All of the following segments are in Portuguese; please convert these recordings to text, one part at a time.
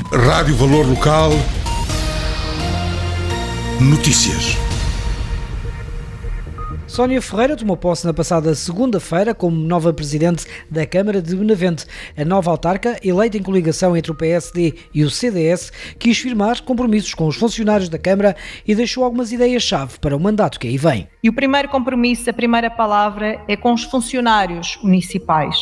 Rádio Valor Local. Notícias. Sónia Ferreira tomou posse na passada segunda-feira como nova presidente da Câmara de Benavente. A nova autarca, eleita em coligação entre o PSD e o CDS, quis firmar compromissos com os funcionários da Câmara e deixou algumas ideias-chave para o mandato que aí vem. E o primeiro compromisso, a primeira palavra, é com os funcionários municipais.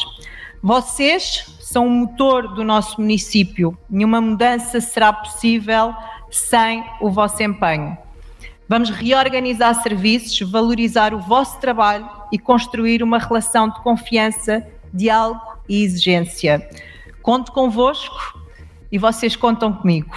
Vocês são o motor do nosso município. Nenhuma mudança será possível sem o vosso empenho. Vamos reorganizar serviços, valorizar o vosso trabalho e construir uma relação de confiança, diálogo e exigência. Conto convosco e vocês contam comigo.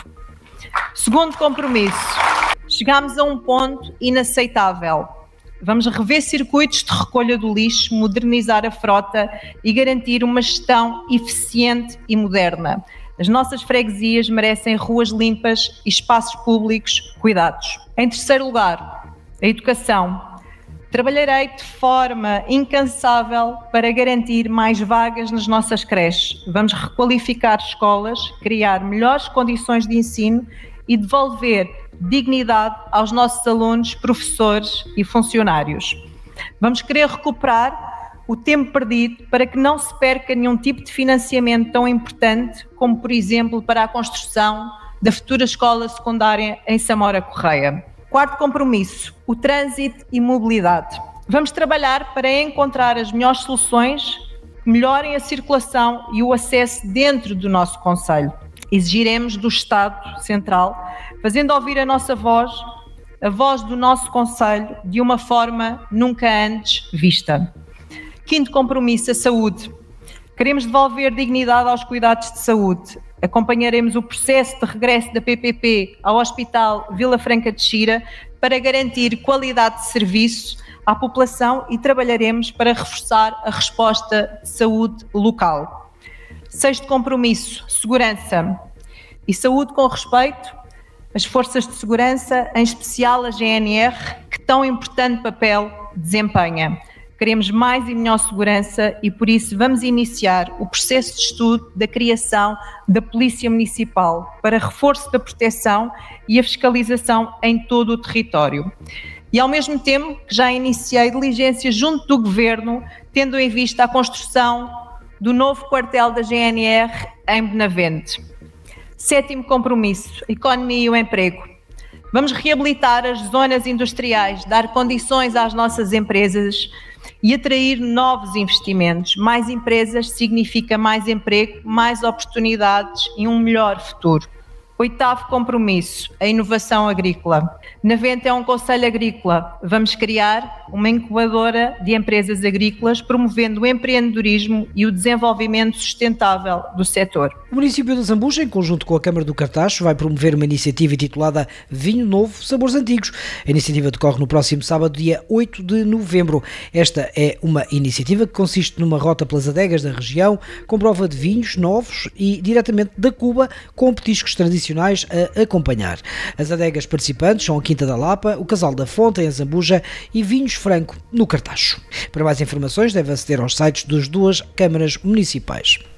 Segundo compromisso, chegámos a um ponto inaceitável. Vamos rever circuitos de recolha do lixo, modernizar a frota e garantir uma gestão eficiente e moderna. As nossas freguesias merecem ruas limpas e espaços públicos cuidados. Em terceiro lugar, a educação. Trabalharei de forma incansável para garantir mais vagas nas nossas creches. Vamos requalificar escolas, criar melhores condições de ensino e devolver dignidade aos nossos alunos, professores e funcionários. Vamos querer recuperar o tempo perdido para que não se perca nenhum tipo de financiamento tão importante como, por exemplo, para a construção da futura escola secundária em Samora Correia. Quarto compromisso, o trânsito e mobilidade. Vamos trabalhar para encontrar as melhores soluções que melhorem a circulação e o acesso dentro do nosso concelho. Exigiremos do Estado Central, fazendo ouvir a nossa voz, a voz do nosso concelho, de uma forma nunca antes vista. Quinto compromisso, a saúde. Queremos devolver dignidade aos cuidados de saúde. Acompanharemos o processo de regresso da PPP ao Hospital Vila Franca de Xira para garantir qualidade de serviço à população e trabalharemos para reforçar a resposta de saúde local. Sexto compromisso, segurança e saúde com respeito às forças de segurança, em especial a GNR, que tão importante papel desempenha. Queremos mais e melhor segurança e, por isso, vamos iniciar o processo de estudo da criação da Polícia Municipal para reforço da proteção e a fiscalização em todo o território. E, ao mesmo tempo, que já iniciei diligências junto do Governo, tendo em vista a construção do novo quartel da GNR em Benavente. Sétimo compromisso, a economia e o emprego. Vamos reabilitar as zonas industriais, dar condições às nossas empresas e atrair novos investimentos. Mais empresas significa mais emprego, mais oportunidades e um melhor futuro. Oitavo compromisso, a inovação agrícola. Benavente é um concelho agrícola. Vamos criar uma incubadora de empresas agrícolas, promovendo o empreendedorismo e o desenvolvimento sustentável do setor. O município de Zambuja, em conjunto com a Câmara do Cartacho, vai promover uma iniciativa intitulada Vinho Novo, Sabores Antigos. A iniciativa decorre no próximo sábado, dia 8 de novembro. Esta é uma iniciativa que consiste numa rota pelas adegas da região, com prova de vinhos novos e diretamente da Cuba, com petiscos tradicionais a acompanhar. As adegas participantes são a Quinta da Lapa, o Casal da Fonte, em Zambuja, e Vinhos Franco, no Cartacho. Para mais informações, deve aceder aos sites das duas câmaras municipais.